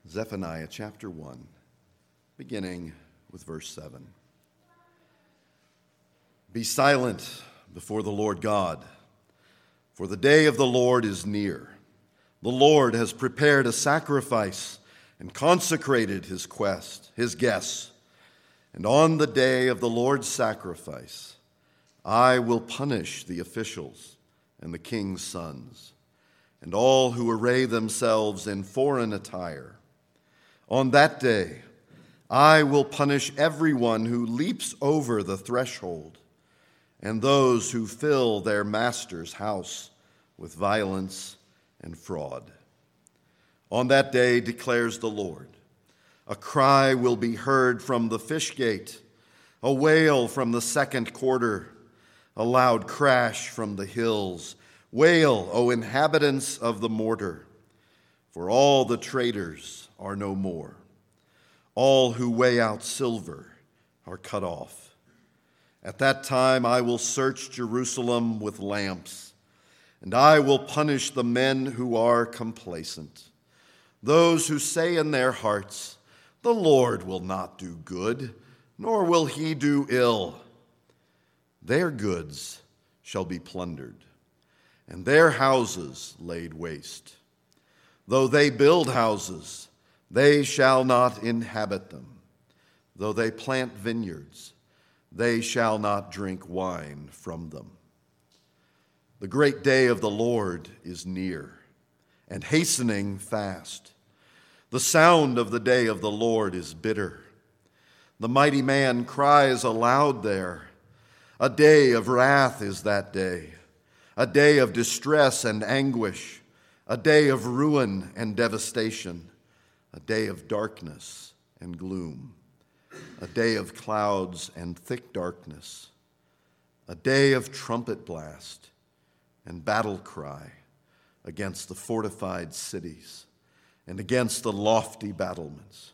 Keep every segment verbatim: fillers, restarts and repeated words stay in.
Zephaniah chapter one, beginning with verse seven. Be silent before the Lord God, for the day of the Lord is near. The Lord has prepared a sacrifice and consecrated his quest, his guests. And on the day of the Lord's sacrifice, I will punish the officials and the king's sons, and all who array themselves in foreign attire. On that day, I will punish everyone who leaps over the threshold, and those who fill their master's house with violence and fraud. On that day, declares the Lord, a cry will be heard from the fish gate, a wail from the second quarter, a loud crash from the hills. Wail, O inhabitants of the mortar, for all the traders are no more. All who weigh out silver are cut off. At that time I will search Jerusalem with lamps, and I will punish the men who are complacent, those who say in their hearts, the Lord will not do good, nor will he do ill. Their goods shall be plundered, and their houses laid waste. Though they build houses, they shall not inhabit them. Though they plant vineyards, they shall not drink wine from them. The great day of the Lord is near, and hastening fast. The sound of the day of the Lord is bitter. The mighty man cries aloud there. A day of wrath is that day, a day of distress and anguish, a day of ruin and devastation, a day of darkness and gloom, a day of clouds and thick darkness, a day of trumpet blast and battle cry against the fortified cities and against the lofty battlements.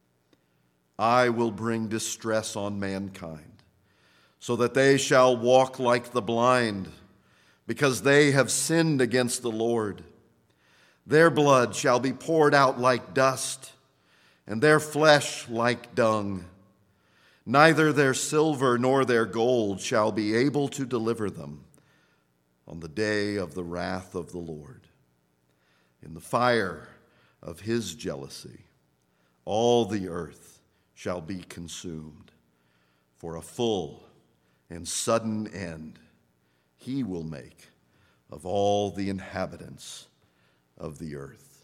I will bring distress on mankind, so that they shall walk like the blind, because they have sinned against the Lord. Their blood shall be poured out like dust, and their flesh like dung. Neither their silver nor their gold shall be able to deliver them on the day of the wrath of the Lord. In the fire of his jealousy, all the earth shall be consumed. For a full and sudden end he will make of all the inhabitants of the earth.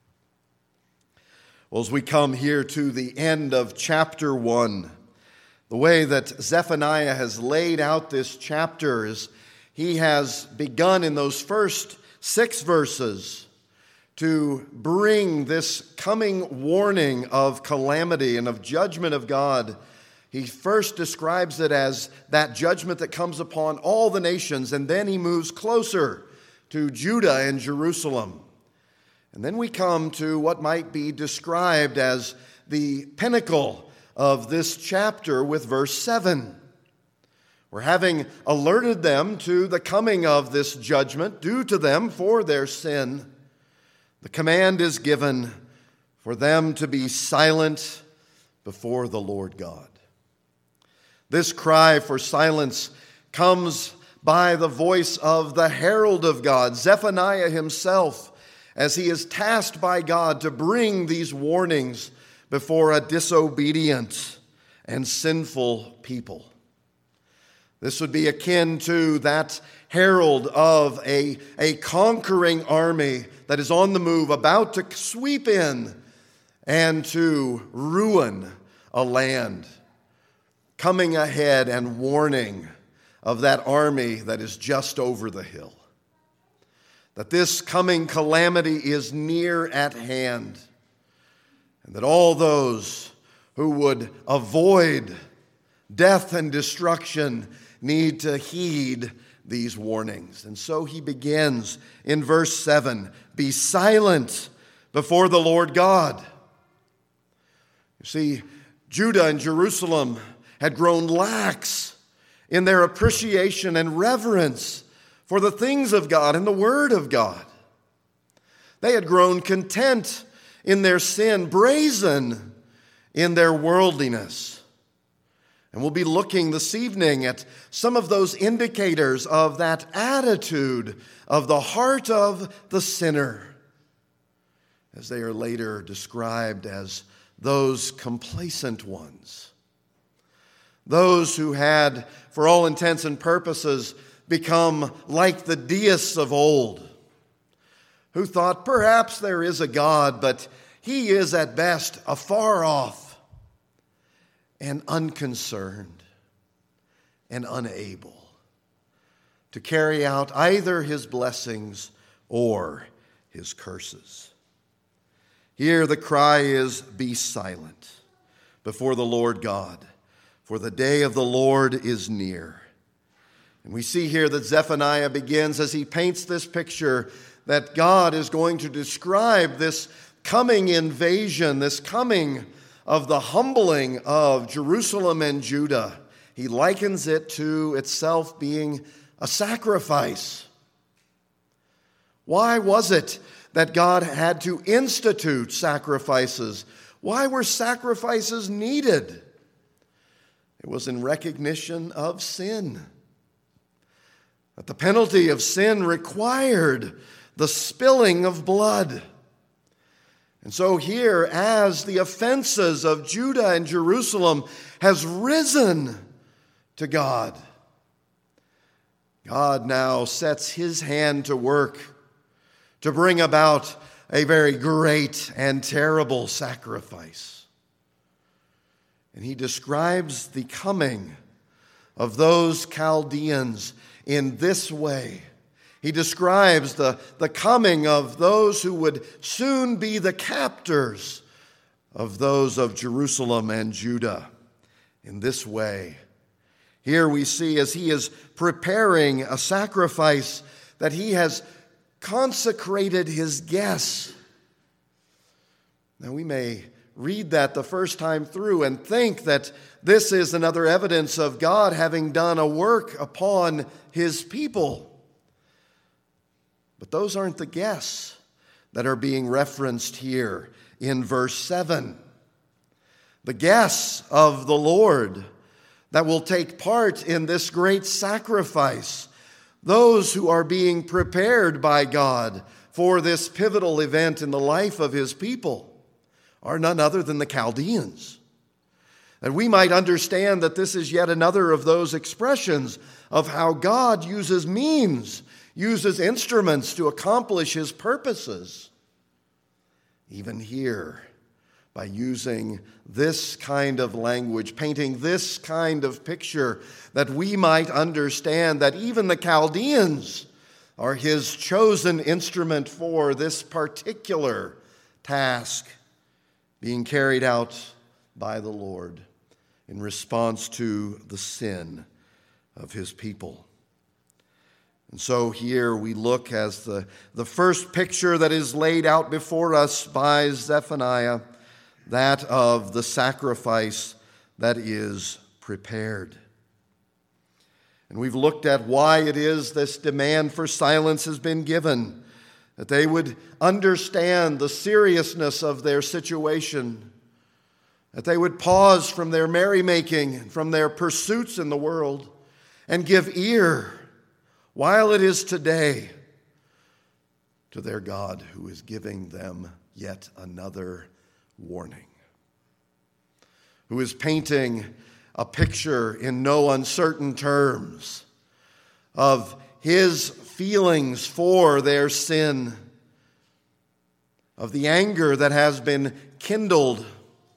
Well, as we come here to the end of chapter one, the way that Zephaniah has laid out this chapter is he has begun in those first six verses to bring this coming warning of calamity and of judgment of God. He first describes it as that judgment that comes upon all the nations, and then he moves closer to Judah and Jerusalem. And then we come to what might be described as the pinnacle of this chapter with verse seven. We're having alerted them to the coming of this judgment due to them for their sin. The command is given for them to be silent before the Lord God. This cry for silence comes by the voice of the herald of God, Zephaniah himself, as he is tasked by God to bring these warnings before a disobedient and sinful people. This would be akin to that herald of a, a conquering army that is on the move, about to sweep in and to ruin a land, coming ahead and warning of that army that is just over the hill. That this coming calamity is near at hand, and that all those who would avoid death and destruction need to heed these warnings. And so he begins in verse seven, be silent before the Lord God. You see, Judah and Jerusalem had grown lax in their appreciation and reverence for the things of God and the Word of God. They had grown content in their sin, brazen in their worldliness. And we'll be looking this evening at some of those indicators of that attitude of the heart of the sinner, as they are later described as those complacent ones, those who had, for all intents and purposes, become like the deists of old, who thought perhaps there is a God, but he is at best afar off and unconcerned and unable to carry out either his blessings or his curses. Here the cry is, "Be silent before the Lord God, for the day of the Lord is near." And we see here that Zephaniah begins as he paints this picture that God is going to describe this coming invasion, this coming of the humbling of Jerusalem and Judah. He likens it to itself being a sacrifice. Why was it that God had to institute sacrifices? Why were sacrifices needed? It was in recognition of sin. That the penalty of sin required the spilling of blood. And so here, as the offenses of Judah and Jerusalem has risen to God, God now sets his hand to work to bring about a very great and terrible sacrifice. And he describes the coming of those Chaldeans in this way. He describes the, the coming of those who would soon be the captors of those of Jerusalem and Judah in this way. Here we see as he is preparing a sacrifice that he has consecrated his guests. Now we may read that the first time through and think that this is another evidence of God having done a work upon his people. But those aren't the guests that are being referenced here in verse seven. The guests of the Lord that will take part in this great sacrifice, those who are being prepared by God for this pivotal event in the life of his people, are none other than the Chaldeans. And we might understand that this is yet another of those expressions of how God uses means, uses instruments to accomplish his purposes. Even here, by using this kind of language, painting this kind of picture, that we might understand that even the Chaldeans are his chosen instrument for this particular task being carried out by the Lord in response to the sin of his people. And so here we look as the, the first picture that is laid out before us by Zephaniah, that of the sacrifice that is prepared. And we've looked at why it is this demand for silence has been given, that they would understand the seriousness of their situation, that they would pause from their merrymaking, from their pursuits in the world, and give ear, while it is today, to their God who is giving them yet another warning, who is painting a picture in no uncertain terms of his feelings for their sin, of the anger that has been kindled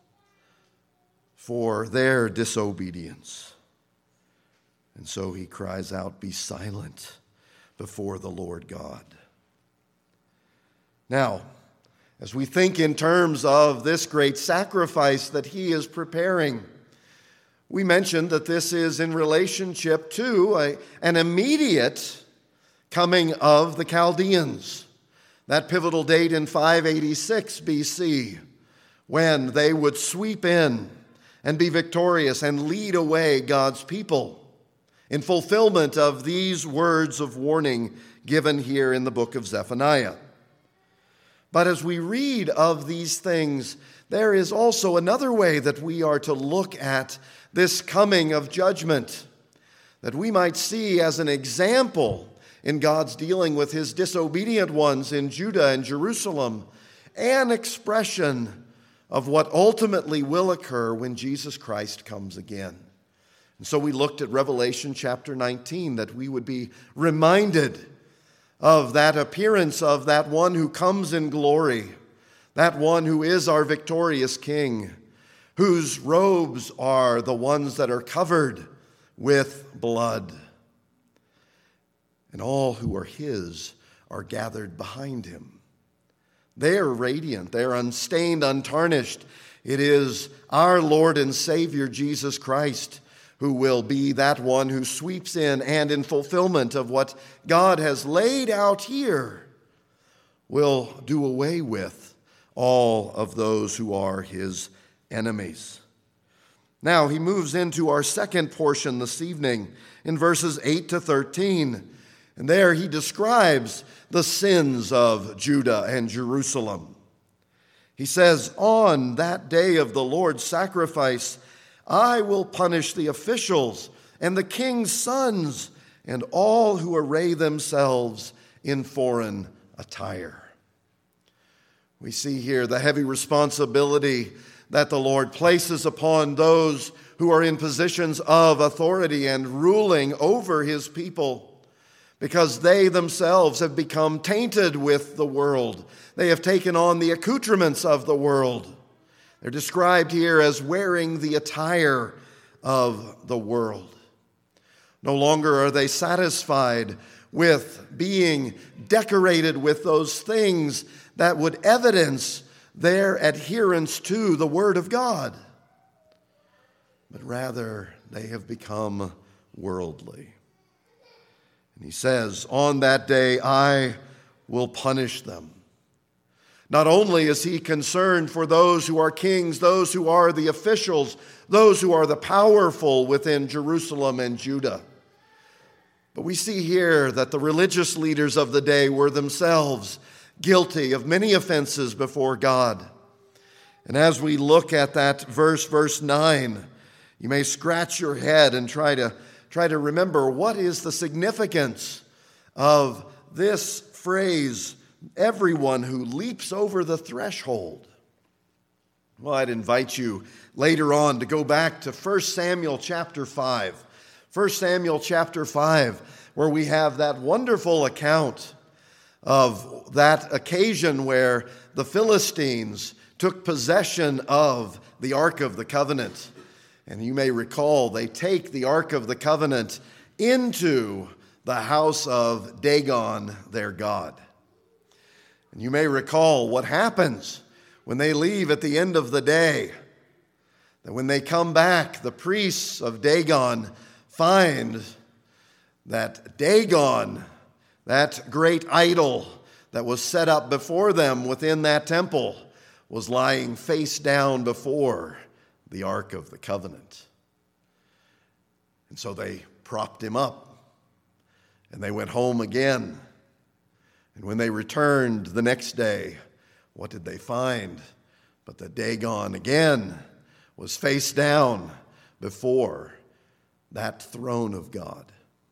for their disobedience. And so he cries out, "Be silent before the Lord God." Now, as we think in terms of this great sacrifice that he is preparing, we mentioned that this is in relationship to a, an immediate coming of the Chaldeans, that pivotal date in five eighty-six B C, when they would sweep in and be victorious and lead away God's people in fulfillment of these words of warning given here in the book of Zephaniah. But as we read of these things, there is also another way that we are to look at this coming of judgment, that we might see as an example in God's dealing with his disobedient ones in Judah and Jerusalem, an expression of what ultimately will occur when Jesus Christ comes again. And so we looked at Revelation chapter nineteen, that we would be reminded of that appearance of that one who comes in glory, that one who is our victorious King, whose robes are the ones that are covered with blood. And all who are his are gathered behind him. They are radiant, they are unstained, untarnished. It is our Lord and Savior Jesus Christ who will be that one who sweeps in and in fulfillment of what God has laid out here will do away with all of those who are his enemies. Now he moves into our second portion this evening in verses eight to thirteen. And there he describes the sins of Judah and Jerusalem. He says, "On that day of the Lord's sacrifice, I will punish the officials and the king's sons and all who array themselves in foreign attire." We see here the heavy responsibility that the Lord places upon those who are in positions of authority and ruling over his people, because they themselves have become tainted with the world. They have taken on the accoutrements of the world. They're described here as wearing the attire of the world. No longer are they satisfied with being decorated with those things that would evidence their adherence to the Word of God, but rather they have become worldly. And he says, "On that day I will punish them." Not only is he concerned for those who are kings, those who are the officials, those who are the powerful within Jerusalem and Judah, but we see here that the religious leaders of the day were themselves guilty of many offenses before God. And as we look at that verse, verse nine, you may scratch your head and try to try to remember, what is the significance of this phrase, "everyone who leaps over the threshold"? Well, I'd invite you later on to go back to First Samuel chapter five. First Samuel chapter five, where we have that wonderful account of that occasion where the Philistines took possession of the Ark of the Covenant. And you may recall, they take the Ark of the Covenant into the house of Dagon, their god. And you may recall what happens when they leave at the end of the day. That when they come back, the priests of Dagon find that Dagon, that great idol that was set up before them within that temple, was lying face down before the Ark of the Covenant. And so they propped him up, and they went home again. And when they returned the next day, what did they find? But that Dagon again was face down before that throne of God.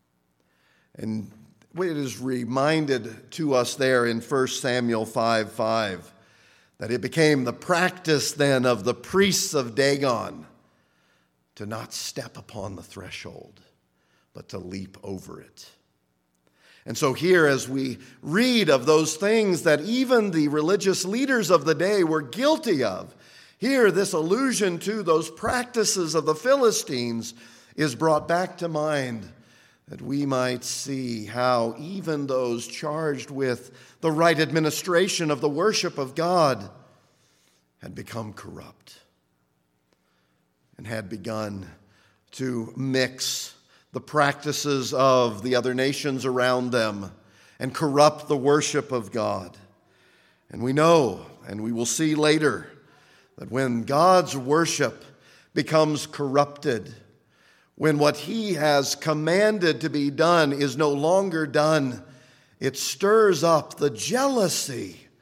And it is reminded to us there in First Samuel five five that it became the practice then of the priests of Dagon to not step upon the threshold, but to leap over it. And so here, as we read of those things that even the religious leaders of the day were guilty of, here this allusion to those practices of the Philistines is brought back to mind, that we might see how even those charged with the right administration of the worship of God had become corrupt and had begun to mix the practices of the other nations around them and corrupt the worship of God. And we know, and we will see later, that when God's worship becomes corrupted, when what he has commanded to be done is no longer done, it stirs up the jealousy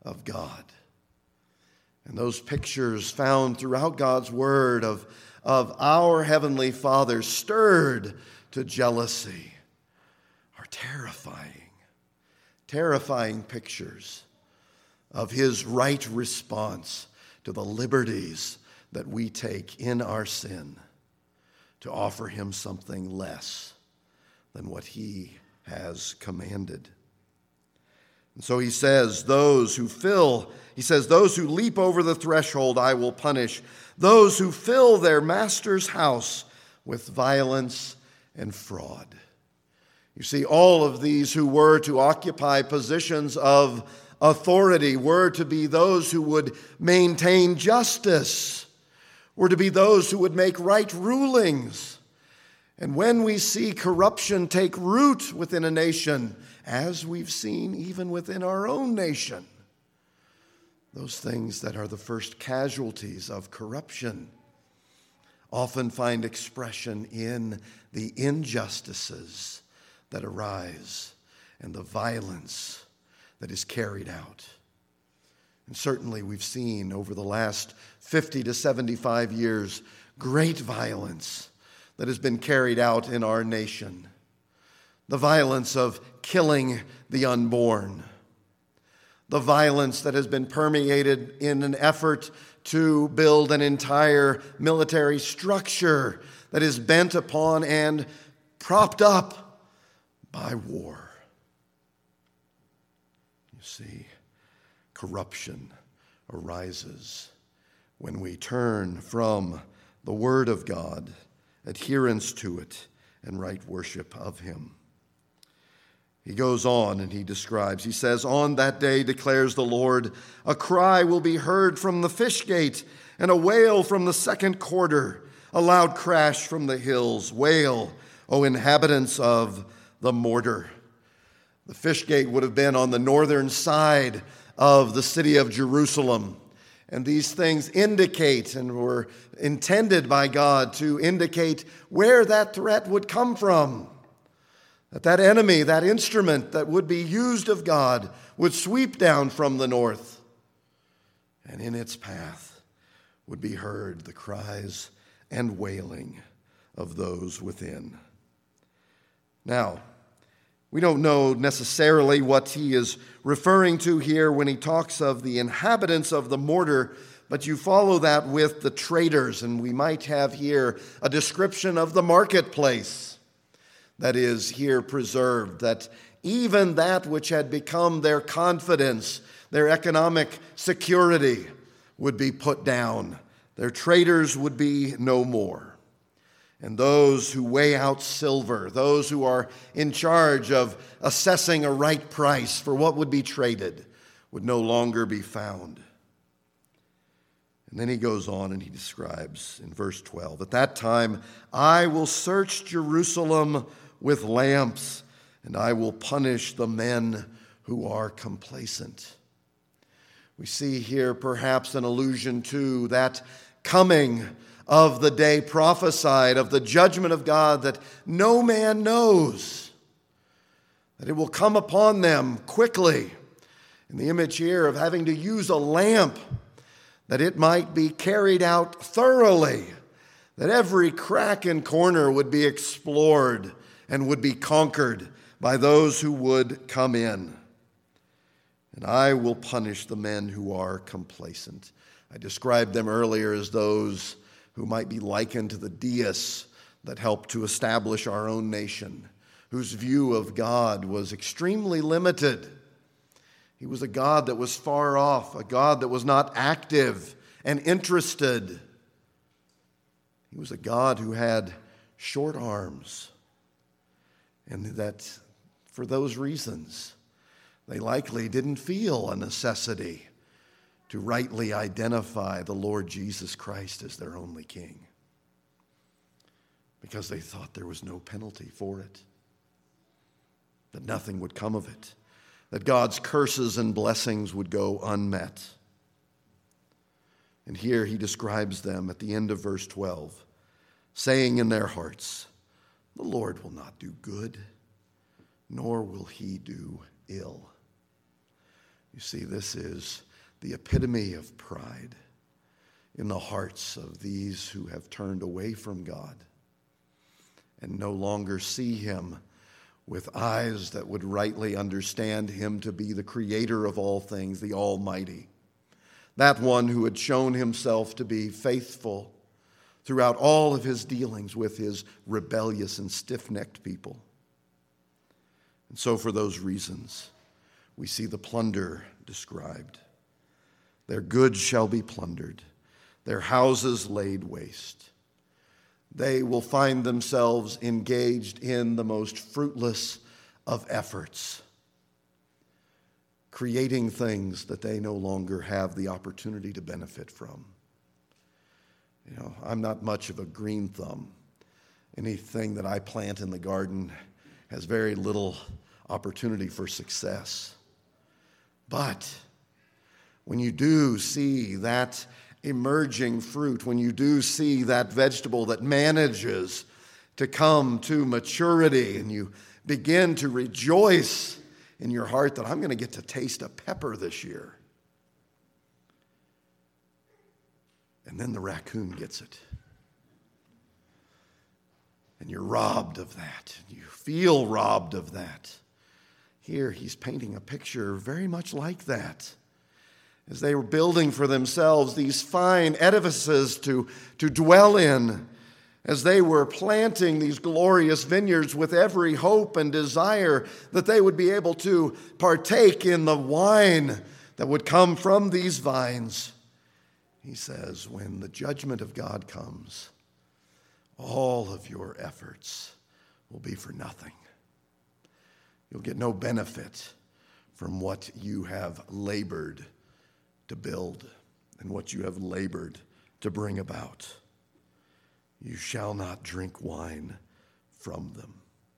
of God. And those pictures found throughout God's word of, of our Heavenly Father stirred to jealousy are terrifying, terrifying pictures of his right response to the liberties that we take in our sin to offer him something less than what he has commanded. And so he says, those who fill, he says, those who leap over the threshold I will punish. Those who fill their master's house with violence and fraud. You see, all of these who were to occupy positions of authority were to be those who would maintain justice, were to be those who would make right rulings. And when we see corruption take root within a nation, as we've seen even within our own nation, those things that are the first casualties of corruption often find expression in the injustices that arise and the violence that is carried out. And certainly we've seen over the last fifty to seventy-five years great violence that has been carried out in our nation. The violence of killing the unborn. The violence that has been permeated in an effort to build an entire military structure that is bent upon and propped up by war. You see, corruption arises when we turn from the Word of God, adherence to it, and right worship of Him. He goes on and he describes, he says, on that day, declares the Lord, a cry will be heard from the fish gate and a wail from the second quarter, a loud crash from the hills. Wail, O inhabitants of the mortar. The fish gate would have been on the northern side of the city of Jerusalem. And these things indicate and were intended by God to indicate where that threat would come from. That that enemy, that instrument that would be used of God, would sweep down from the north. And in its path would be heard the cries and wailing of those within. Now, we don't know necessarily what he is referring to here when he talks of the inhabitants of the mortar, but you follow that with the traders, and we might have here a description of the marketplace that is here preserved, that even that which had become their confidence, their economic security, would be put down. Their traders would be no more. And those who weigh out silver, those who are in charge of assessing a right price for what would be traded, would no longer be found. And then he goes on and he describes in verse twelve, at that time I will search Jerusalem with lamps, and I will punish the men who are complacent. We see here perhaps an allusion to that coming of the day prophesied, of the judgment of God that no man knows, that it will come upon them quickly. In the image here of having to use a lamp, that it might be carried out thoroughly, that every crack and corner would be explored and would be conquered by those who would come in. And I will punish the men who are complacent. I described them earlier as those who might be likened to the deists that helped to establish our own nation, whose view of God was extremely limited. He was a God that was far off, a God that was not active and interested. He was a God who had short arms. And that for those reasons, they likely didn't feel a necessity to rightly identify the Lord Jesus Christ as their only King, because they thought there was no penalty for it, that nothing would come of it, that God's curses and blessings would go unmet. And here he describes them at the end of verse twelve, saying in their hearts, the Lord will not do good, nor will he do ill. You see, this is the epitome of pride in the hearts of these who have turned away from God and no longer see him with eyes that would rightly understand him to be the creator of all things, the Almighty, that one who had shown himself to be faithful throughout all of his dealings with his rebellious and stiff-necked people. And so for those reasons, we see the plunder described. Their goods shall be plundered, their houses laid waste. They will find themselves engaged in the most fruitless of efforts, creating things that they no longer have the opportunity to benefit from. You know, I'm not much of a green thumb. Anything that I plant in the garden has very little opportunity for success. But when you do see that emerging fruit, when you do see that vegetable that manages to come to maturity, and you begin to rejoice in your heart that I'm going to get to taste a pepper this year. And then the raccoon gets it. And you're robbed of that. You feel robbed of that. Here he's painting a picture very much like that. As they were building for themselves these fine edifices to, to dwell in, as they were planting these glorious vineyards with every hope and desire that they would be able to partake in the wine that would come from these vines. He says, when the judgment of God comes, all of your efforts will be for nothing. You'll get no benefit from what you have labored to build and what you have labored to bring about. You shall not drink wine from them.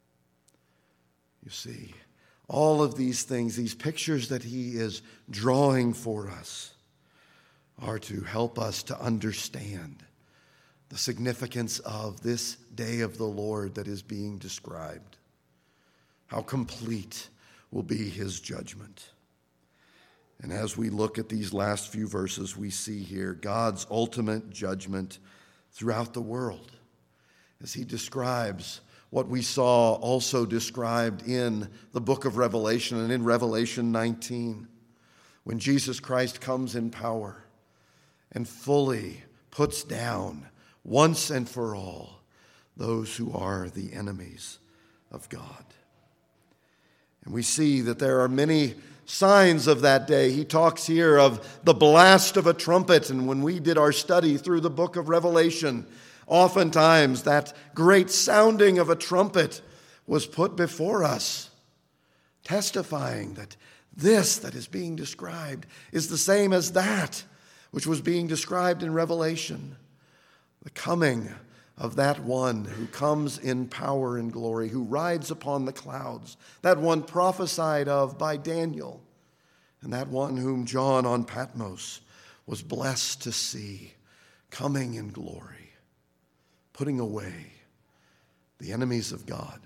You see, all of these things, these pictures that he is drawing for us, are to help us to understand the significance of this day of the Lord that is being described. How complete will be his judgment. And as we look at these last few verses, we see here God's ultimate judgment throughout the world, as he describes what we saw also described in the book of Revelation and in Revelation nineteen, when Jesus Christ comes in power and fully puts down once and for all those who are the enemies of God. And we see that there are many signs of that day. He talks here of the blast of a trumpet, and when we did our study through the book of Revelation, oftentimes that great sounding of a trumpet was put before us, testifying that this that is being described is the same as that which was being described in Revelation, the coming of that one who comes in power and glory, who rides upon the clouds, that one prophesied of by Daniel, and that one whom John on Patmos was blessed to see coming in glory, putting away the enemies of God.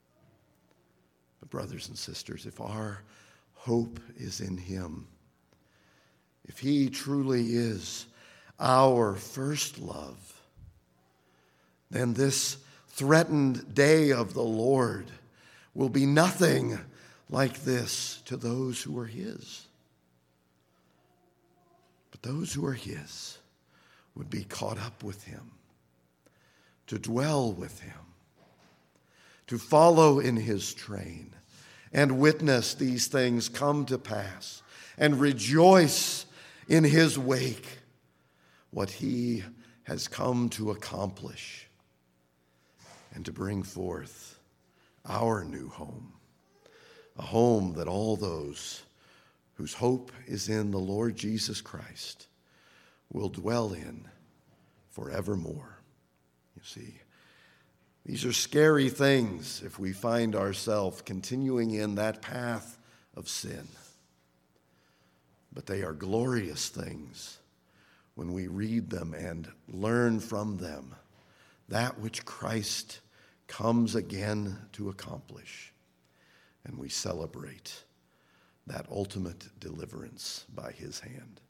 But brothers and sisters, if our hope is in him, if he truly is our first love, then this threatened day of the Lord will be nothing like this to those who are his. But those who are his would be caught up with him, to dwell with him, to follow in his train, and witness these things come to pass, and rejoice in his wake what he has come to accomplish, and to bring forth our new home, a home that all those whose hope is in the Lord Jesus Christ will dwell in forevermore. You see, these are scary things if we find ourselves continuing in that path of sin. But they are glorious things when we read them and learn from them that which Christ comes again to accomplish. And we celebrate that ultimate deliverance by his hand.